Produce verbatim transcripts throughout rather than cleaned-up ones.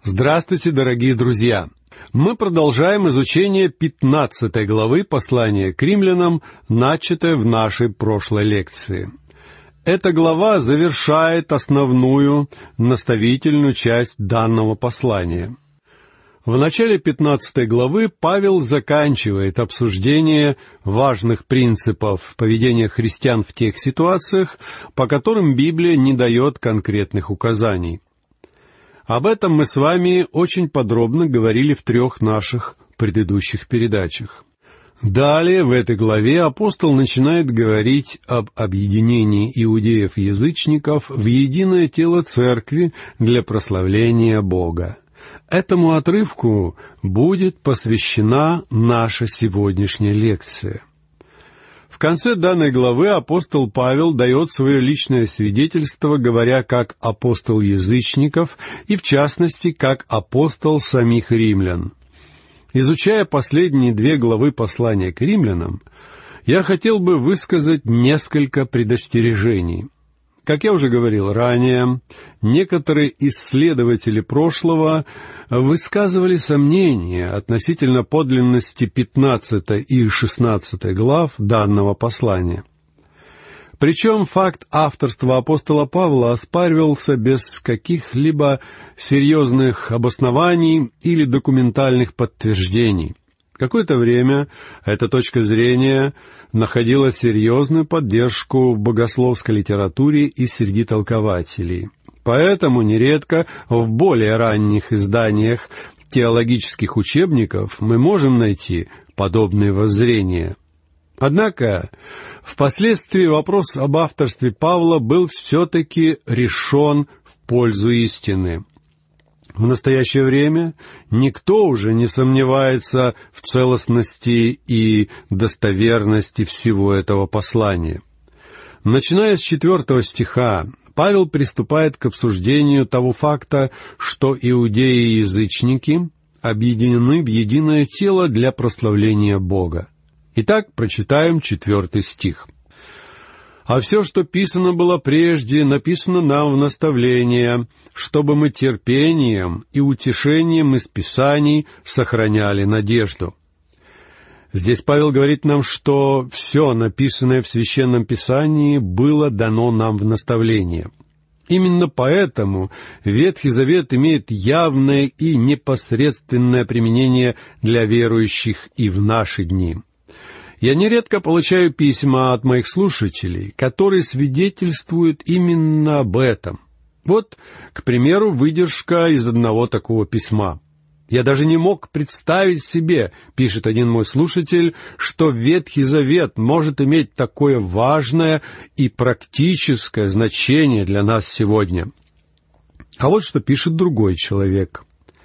Здравствуйте, дорогие друзья! Мы продолжаем изучение пятнадцатой главы послания к римлянам, начатой в нашей прошлой лекции. Эта глава завершает основную наставительную часть данного послания. В начале пятнадцатой главы Павел заканчивает обсуждение важных принципов поведения христиан в тех ситуациях, по которым Библия не дает конкретных указаний. Об этом мы с вами очень подробно говорили в трех наших предыдущих передачах. Далее в этой главе апостол начинает говорить об объединении иудеев-язычников в единое тело церкви для прославления Бога. Этому отрывку будет посвящена наша сегодняшняя лекция. В конце данной главы апостол Павел дает свое личное свидетельство, говоря как апостол язычников и, в частности, как апостол самих римлян. Изучая последние две главы послания к римлянам, я хотел бы высказать несколько предостережений. Как я уже говорил ранее, некоторые исследователи прошлого высказывали сомнения относительно подлинности пятнадцатой и шестнадцатой глав данного послания. Причем факт авторства апостола Павла оспаривался без каких-либо серьезных обоснований или документальных подтверждений. Какое-то время эта точка зрения находила серьезную поддержку в богословской литературе и среди толкователей. Поэтому нередко в более ранних изданиях теологических учебников мы можем найти подобные воззрения. Однако, впоследствии вопрос об авторстве Павла был все-таки решен в пользу истины. В настоящее время никто уже не сомневается в целостности и достоверности всего этого послания. Начиная с четвертого стиха, Павел приступает к обсуждению того факта, что иудеи и язычники объединены в единое тело для прославления Бога. Итак, прочитаем четвертый стих. «А все, что писано было прежде, написано нам в наставление, чтобы мы терпением и утешением из Писаний сохраняли надежду». Здесь Павел говорит нам, что все написанное в Священном Писании было дано нам в наставление. Именно поэтому Ветхий Завет имеет явное и непосредственное применение для верующих и в наши дни. Я нередко получаю письма от моих слушателей, которые свидетельствуют именно об этом. Вот, к примеру, выдержка из одного такого письма. «Я даже не мог представить себе, — пишет один мой слушатель, — что Ветхий Завет может иметь такое важное и практическое значение для нас сегодня». А вот что пишет другой человек.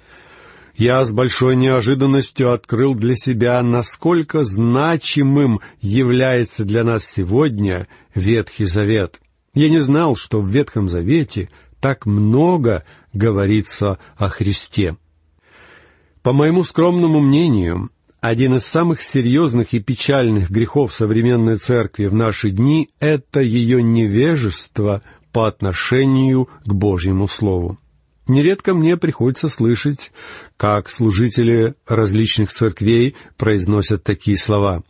«Я с большой неожиданностью открыл для себя, насколько значимым является для нас сегодня Ветхий Завет. Я не знал, что в Ветхом Завете так много говорится о Христе». По моему скромному мнению, один из самых серьезных и печальных грехов современной церкви в наши дни — это ее невежество по отношению к Божьему Слову. Нередко мне приходится слышать, как служители различных церквей произносят такие слова.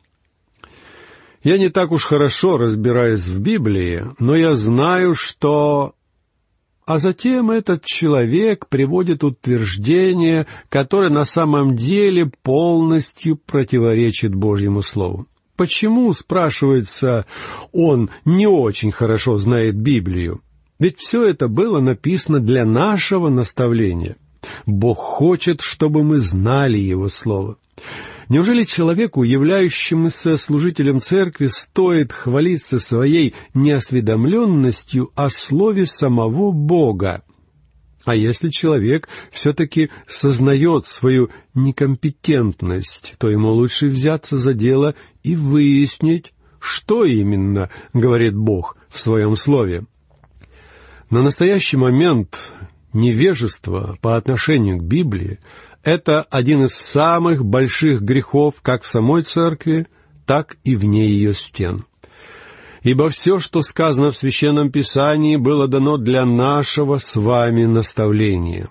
«Я не так уж хорошо разбираюсь в Библии, но я знаю, что...» А затем этот человек приводит утверждение, которое на самом деле полностью противоречит Божьему Слову. Почему, спрашивается, он не очень хорошо знает Библию? Ведь все это было написано для нашего наставления. Бог хочет, чтобы мы знали Его Слово. Неужели человеку, являющемуся служителем церкви, стоит хвалиться своей неосведомленностью о Слове самого Бога? А если человек все-таки сознает свою некомпетентность, то ему лучше взяться за дело и выяснить, что именно говорит Бог в Своем Слове. На настоящий момент невежество по отношению к Библии — это один из самых больших грехов как в самой церкви, так и вне ее стен. Ибо все, что сказано в Священном Писании, было дано для нашего с вами наставления.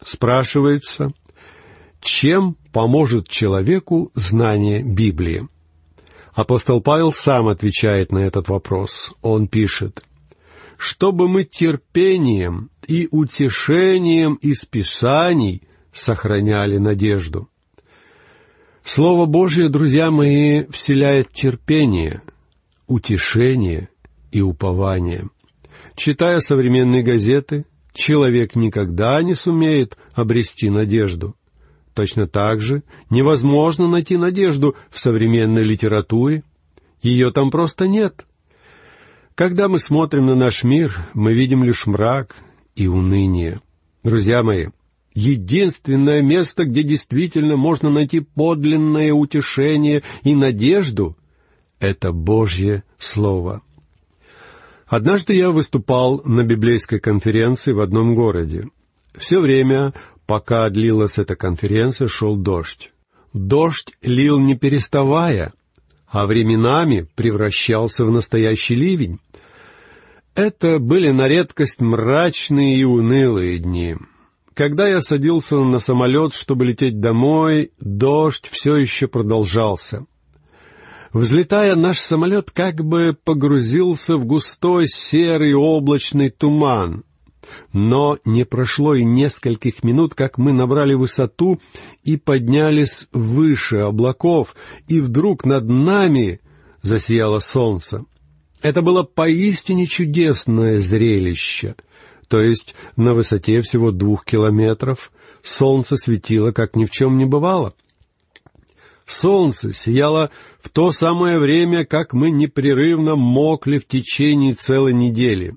Спрашивается, чем поможет человеку знание Библии? Апостол Павел сам отвечает на этот вопрос. Он пишет: «Чтобы мы терпением и утешением из Писаний сохраняли надежду». Слово Божие, друзья мои, вселяет терпение, утешение и упование. Читая современные газеты, человек никогда не сумеет обрести надежду. Точно так же невозможно найти надежду в современной литературе. Ее там просто нет. Когда мы смотрим на наш мир, мы видим лишь мрак и уныние. Друзья мои, единственное место, где действительно можно найти подлинное утешение и надежду, это Божье Слово. Однажды я выступал на библейской конференции в одном городе. Все время, пока длилась эта конференция, шел дождь. Дождь лил не переставая, а временами превращался в настоящий ливень. Это были на редкость мрачные и унылые дни. Когда я садился на самолет, чтобы лететь домой, дождь все еще продолжался. Взлетая, наш самолет как бы погрузился в густой серый облачный туман. Но не прошло и нескольких минут, как мы набрали высоту и поднялись выше облаков, и вдруг над нами засияло солнце. Это было поистине чудесное зрелище. То есть на высоте всего двух километров солнце светило, как ни в чем не бывало. Солнце сияло в то самое время, как мы непрерывно мокли в течение целой недели.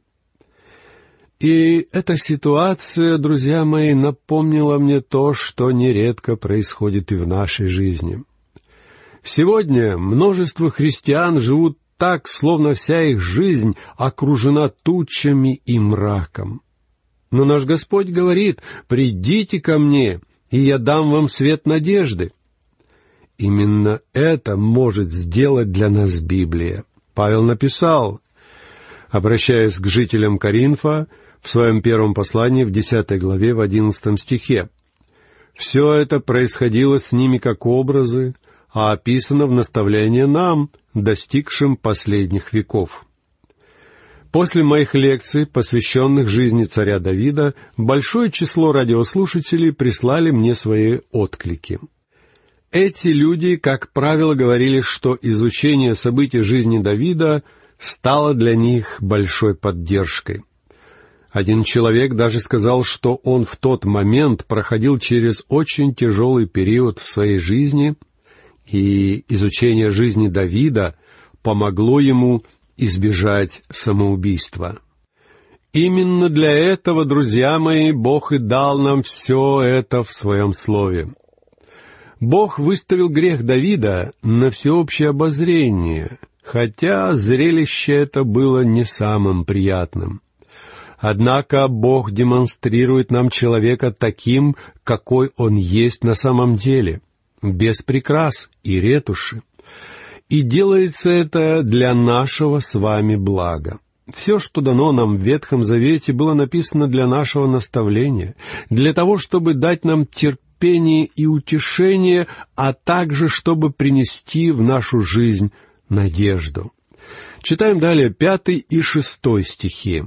И эта ситуация, друзья мои, напомнила мне то, что нередко происходит и в нашей жизни. Сегодня множество христиан живут так, словно вся их жизнь окружена тучами и мраком. Но наш Господь говорит: «Придите ко мне, и я дам вам свет надежды». Именно это может сделать для нас Библия. Павел написал, обращаясь к жителям Коринфа, в своем первом послании в десятой главе в одиннадцатом стихе: «Все это происходило с ними как образы, а описано в наставление нам, достигшим последних веков». После моих лекций, посвященных жизни царя Давида, большое число радиослушателей прислали мне свои отклики. Эти люди, как правило, говорили, что изучение событий жизни Давида стало для них большой поддержкой. Один человек даже сказал, что он в тот момент проходил через очень тяжелый период в своей жизни, и изучение жизни Давида помогло ему избежать самоубийства. Именно для этого, друзья мои, Бог и дал нам все это в Своем Слове. Бог выставил грех Давида на всеобщее обозрение, хотя зрелище это было не самым приятным. Однако Бог демонстрирует нам человека таким, какой он есть на самом деле, без прикрас и ретуши. И делается это для нашего с вами блага. Все, что дано нам в Ветхом Завете, было написано для нашего наставления, для того, чтобы дать нам терпение и утешение, а также чтобы принести в нашу жизнь надежду. Читаем далее пятый и шестой стихи.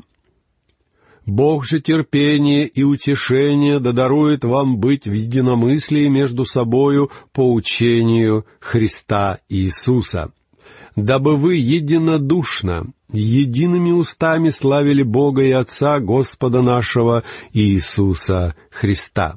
«Бог же терпение и утешение да дарует вам быть в единомыслии между собою по учению Христа Иисуса, дабы вы единодушно, едиными устами славили Бога и Отца Господа нашего Иисуса Христа».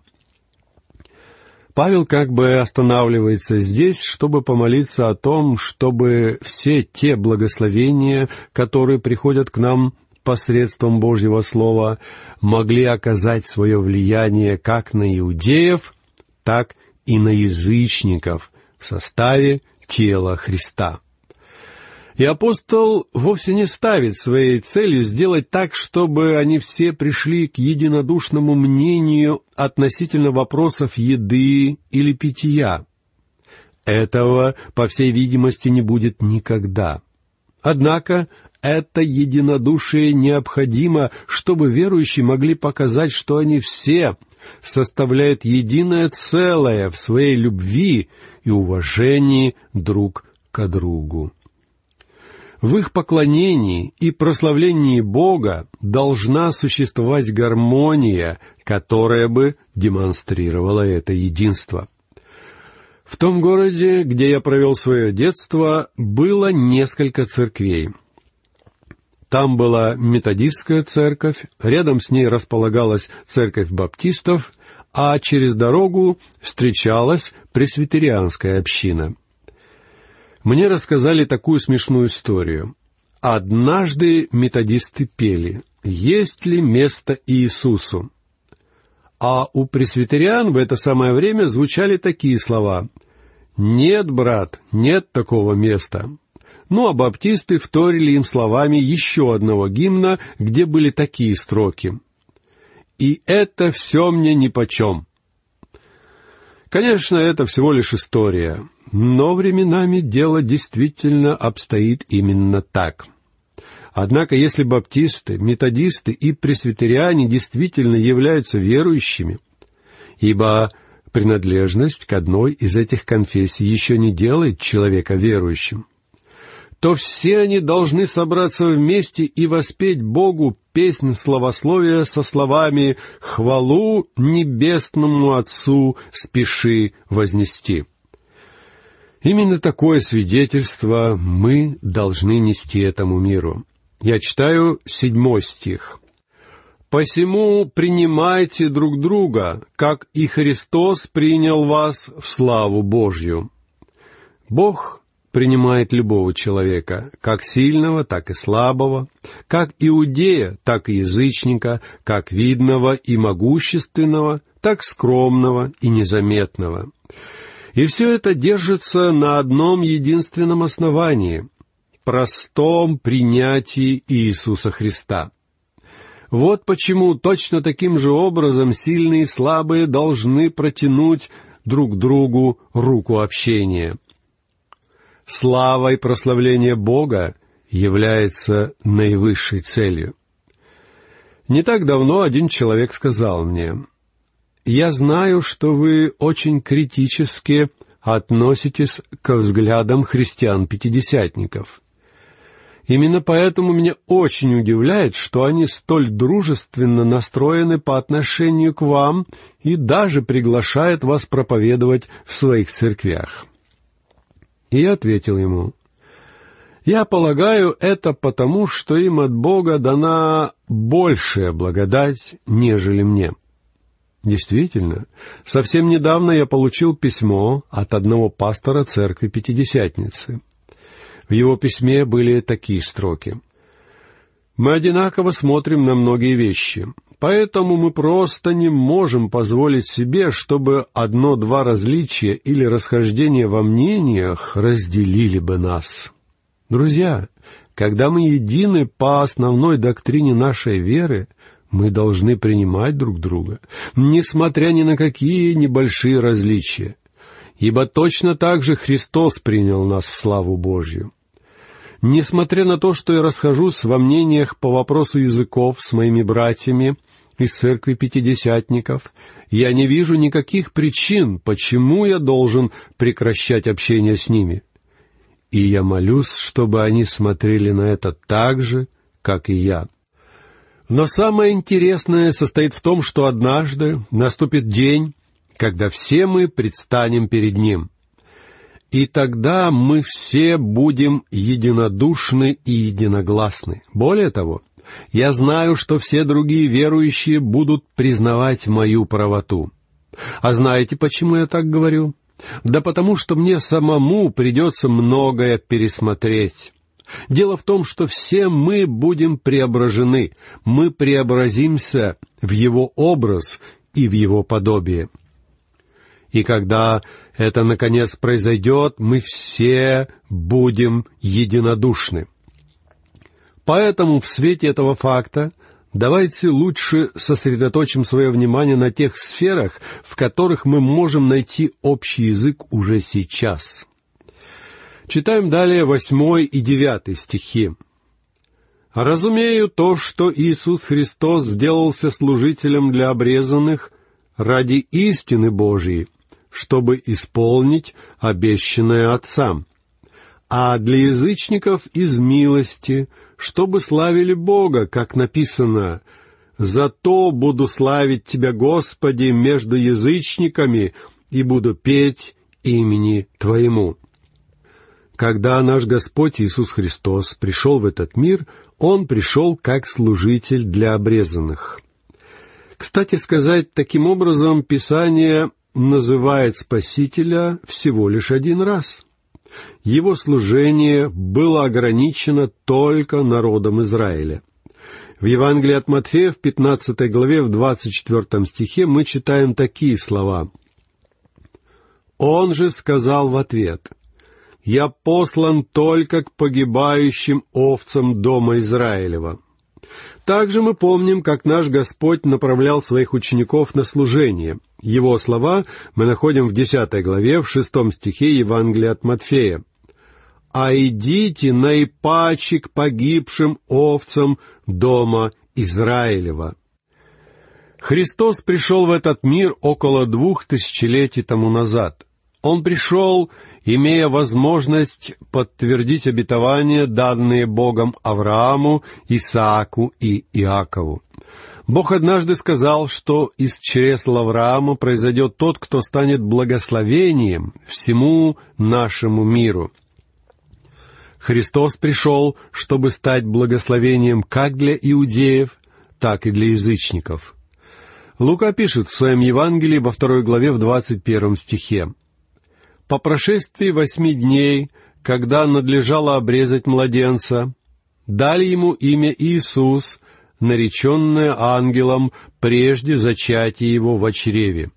Павел как бы останавливается здесь, чтобы помолиться о том, чтобы все те благословения, которые приходят к нам посредством Божьего Слова, могли оказать свое влияние как на иудеев, так и на язычников в составе тела Христа. И апостол вовсе не ставит своей целью сделать так, чтобы они все пришли к единодушному мнению относительно вопросов еды или питья. Этого, по всей видимости, не будет никогда. Однако это единодушие необходимо, чтобы верующие могли показать, что они все составляет единое целое в своей любви и уважении друг к другу. В их поклонении и прославлении Бога должна существовать гармония, которая бы демонстрировала это единство. В том городе, где я провел свое детство, было несколько церквей. Там была методистская церковь, рядом с ней располагалась церковь баптистов, а через дорогу встречалась пресвитерианская община. Мне рассказали такую смешную историю. Однажды методисты пели «Есть ли место Иисусу?», а у пресвитериан в это самое время звучали такие слова «Нет, брат, нет такого места». Ну, а баптисты вторили им словами еще одного гимна, где были такие строки «И это все мне нипочем». Конечно, это всего лишь история, но временами дело действительно обстоит именно так. Однако, если баптисты, методисты и пресвитериане действительно являются верующими, ибо принадлежность к одной из этих конфессий еще не делает человека верующим, то все они должны собраться вместе и воспеть Богу песнь славословия со словами «Хвалу небесному Отцу спеши вознести». Именно такое свидетельство мы должны нести этому миру. Я читаю седьмой стих. «Посему принимайте друг друга, как и Христос принял вас в славу Божью». Бог принимает любого человека, как сильного, так и слабого, как иудея, так и язычника, как видного и могущественного, так скромного и незаметного. И все это держится на одном единственном основании — простом принятии Иисуса Христа. Вот почему точно таким же образом сильные и слабые должны протянуть друг другу руку общения. Слава и прославление Бога является наивысшей целью. Не так давно один человек сказал мне: «Я знаю, что вы очень критически относитесь к взглядам христиан-пятидесятников. Именно поэтому меня очень удивляет, что они столь дружественно настроены по отношению к вам и даже приглашают вас проповедовать в своих церквях». И я ответил ему: «Я полагаю, это потому, что им от Бога дана большая благодать, нежели мне». Действительно, совсем недавно я получил письмо от одного пастора церкви Пятидесятницы. В его письме были такие строки: «Мы одинаково смотрим на многие вещи, поэтому мы просто не можем позволить себе, чтобы одно-два различия или расхождения во мнениях разделили бы нас». Друзья, когда мы едины по основной доктрине нашей веры, мы должны принимать друг друга, несмотря ни на какие небольшие различия, ибо точно так же Христос принял нас в славу Божью. Несмотря на то, что я расхожусь во мнениях по вопросу языков с моими братьями из церкви пятидесятников, я не вижу никаких причин, почему я должен прекращать общение с ними. И я молюсь, чтобы они смотрели на это так же, как и я. Но самое интересное состоит в том, что однажды наступит день, когда все мы предстанем перед Ним. И тогда мы все будем единодушны и единогласны. Более того, я знаю, что все другие верующие будут признавать мою правоту. А знаете, почему я так говорю? Да потому что мне самому придется многое пересмотреть. Дело в том, что все мы будем преображены, мы преобразимся в Его образ и в Его подобие. И когда это, наконец, произойдет, мы все будем единодушны. Поэтому в свете этого факта давайте лучше сосредоточим свое внимание на тех сферах, в которых мы можем найти общий язык уже сейчас. Читаем далее восьмой и девятый стихи. «Разумею то, что Иисус Христос сделался служителем для обрезанных, ради истины Божией, чтобы исполнить обещанное отцам, а для язычников из милости, чтобы славили Бога, как написано: «Зато буду славить Тебя, Господи, между язычниками, и буду петь имени Твоему». Когда наш Господь Иисус Христос пришел в этот мир, Он пришел как служитель для обрезанных. Кстати сказать, таким образом, Писание называет Спасителя всего лишь один раз. Его служение было ограничено только народом Израиля. В Евангелии от Матфея в пятнадцатой главе, в двадцать четвёртом стихе мы читаем такие слова: «Он же сказал в ответ: «Я послан только к погибающим овцам дома Израилева». Также мы помним, как наш Господь направлял своих учеников на служение. Его слова мы находим в десятой главе, в шестом стихе Евангелия от Матфея: «А идите наипаче к погибшим овцам дома Израилева». Христос пришел в этот мир около двух тысячелетий тому назад. Он пришел, имея возможность подтвердить обетования, данные Богом Аврааму, Исааку и Иакову. Бог однажды сказал, что из чресла Авраама произойдет тот, кто станет благословением всему нашему миру. Христос пришел, чтобы стать благословением как для иудеев, так и для язычников. Лука пишет в своем Евангелии во второй главе в двадцать первом стихе: «По прошествии восьми дней, когда надлежало обрезать младенца, дали ему имя Иисус, нареченное ангелом прежде зачатия его во чреве».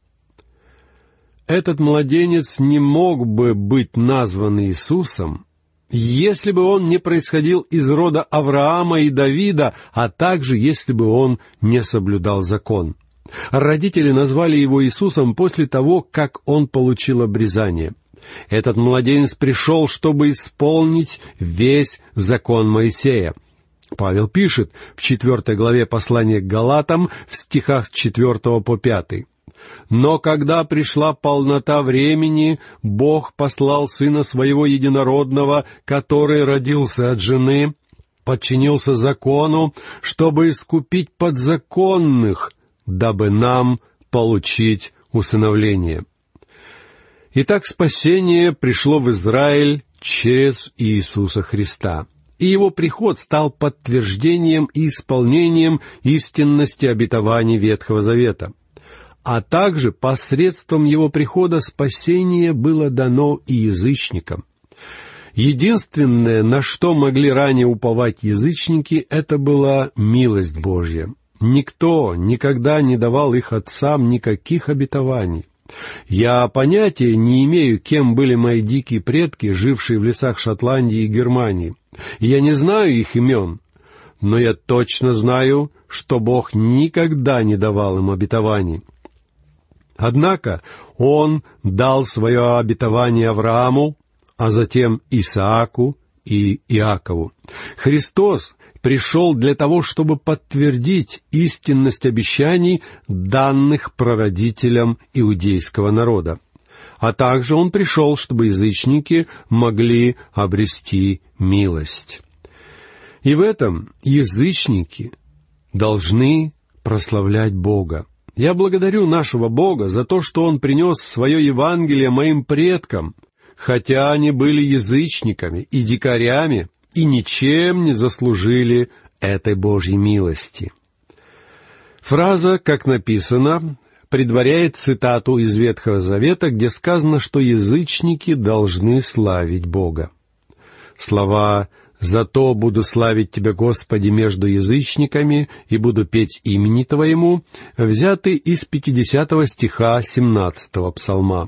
Этот младенец не мог бы быть назван Иисусом, если бы он не происходил из рода Авраама и Давида, а также если бы он не соблюдал закон. Родители назвали его Иисусом после того, как он получил обрезание. Этот младенец пришел, чтобы исполнить весь закон Моисея. Павел пишет в четвертой главе послания к Галатам в стихах с четвертого по пятый: «Но когда пришла полнота времени, Бог послал Сына Своего Единородного, который родился от жены, подчинился закону, чтобы искупить подзаконных, дабы нам получить усыновление». Итак, спасение пришло в Израиль через Иисуса Христа, и Его приход стал подтверждением и исполнением истинности обетований Ветхого Завета. А также посредством Его прихода спасение было дано и язычникам. Единственное, на что могли ранее уповать язычники, это была милость Божья. Никто никогда не давал их отцам никаких обетований. Я понятия не имею, кем были мои дикие предки, жившие в лесах Шотландии и Германии. Я не знаю их имен, но я точно знаю, что Бог никогда не давал им обетований. Однако Он дал свое обетование Аврааму, а затем Исааку и Иакову. Христос пришел для того, чтобы подтвердить истинность обещаний, данных прародителям иудейского народа. А также Он пришел, чтобы язычники могли обрести милость. И в этом язычники должны прославлять Бога. Я благодарю нашего Бога за то, что Он принес свое Евангелие моим предкам, хотя они были язычниками и дикарями, и ничем не заслужили этой Божьей милости. Фраза, как написано, предваряет цитату из Ветхого Завета, где сказано, что язычники должны славить Бога. Слова «Зато буду славить Тебя, Господи, между язычниками, и буду петь имени Твоему» взяты из пятидесятого стиха семнадцатого псалма.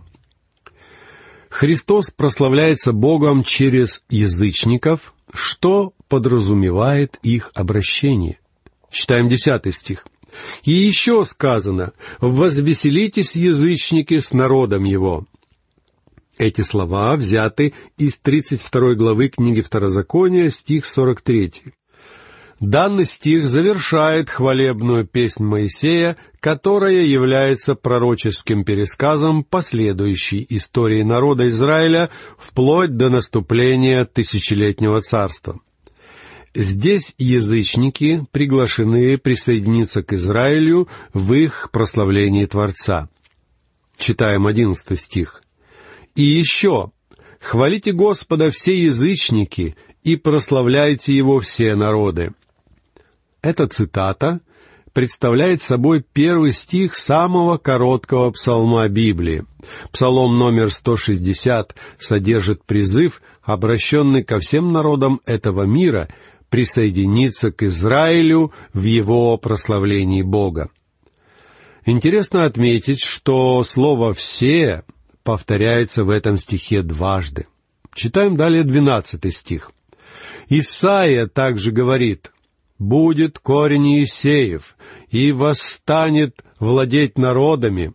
Христос прославляется Богом через язычников, что подразумевает их обращение. Читаем десятый стих. «И еще сказано: возвеселитесь, язычники, с народом его». Эти слова взяты из тридцать второй главы книги Второзакония, стих сорок третий. Данный стих завершает хвалебную песнь Моисея, которая является пророческим пересказом последующей истории народа Израиля вплоть до наступления тысячелетнего царства. Здесь язычники приглашены присоединиться к Израилю в их прославлении Творца. Читаем одиннадцатый стих. «И еще, хвалите Господа все язычники, и прославляйте Его все народы». Эта цитата представляет собой первый стих самого короткого псалма Библии. Псалом номер сто шестьдесят содержит призыв, обращенный ко всем народам этого мира, присоединиться к Израилю в его прославлении Бога. Интересно отметить, что слово «все» повторяется в этом стихе дважды. Читаем далее двенадцатый стих. Исаия также говорит: «Будет корень Иисеев, и восстанет владеть народами.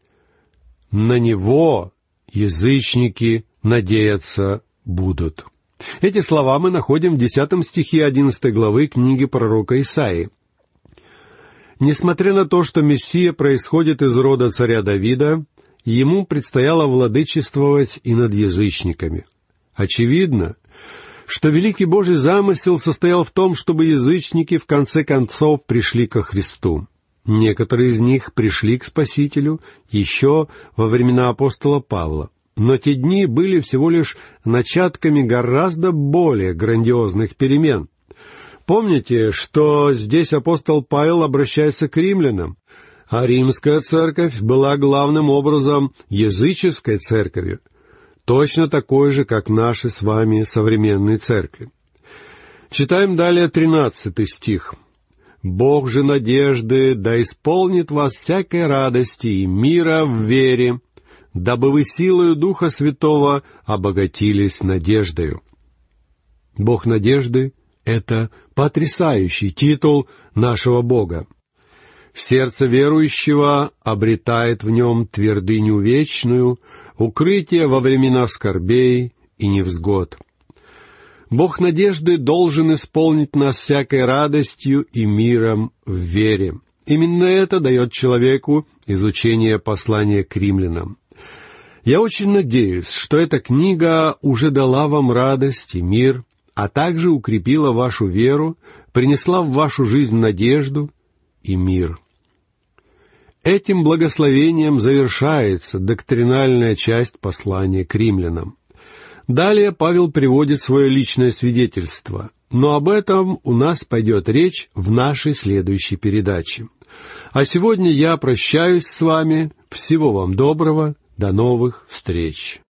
На него язычники надеяться будут». Эти слова мы находим в десятом стихе одиннадцатой главы книги пророка Исаии. Несмотря на то, что Мессия происходит из рода царя Давида, ему предстояло владычествовать и над язычниками. Очевидно, что великий Божий замысел состоял в том, чтобы язычники в конце концов пришли ко Христу. Некоторые из них пришли к Спасителю еще во времена апостола Павла. Но те дни были всего лишь начатками гораздо более грандиозных перемен. Помните, что здесь апостол Павел обращается к римлянам, а римская церковь была главным образом языческой церковью, точно такой же, как наши с вами современные церкви. Читаем далее тринадцатый стих. «Бог же надежды да исполнит вас всякой радости и мира в вере, дабы вы силою Духа Святого обогатились надеждою». Бог надежды — это потрясающий титул нашего Бога. Сердце верующего обретает в нем твердыню вечную, укрытие во времена скорбей и невзгод. Бог надежды должен исполнить нас всякой радостью и миром в вере. Именно это дает человеку изучение послания к римлянам. Я очень надеюсь, что эта книга уже дала вам радость и мир, а также укрепила вашу веру, принесла в вашу жизнь надежду и мир. Этим благословением завершается доктринальная часть послания к римлянам. Далее Павел приводит свое личное свидетельство, но об этом у нас пойдет речь в нашей следующей передаче. А сегодня я прощаюсь с вами. Всего вам доброго. До новых встреч.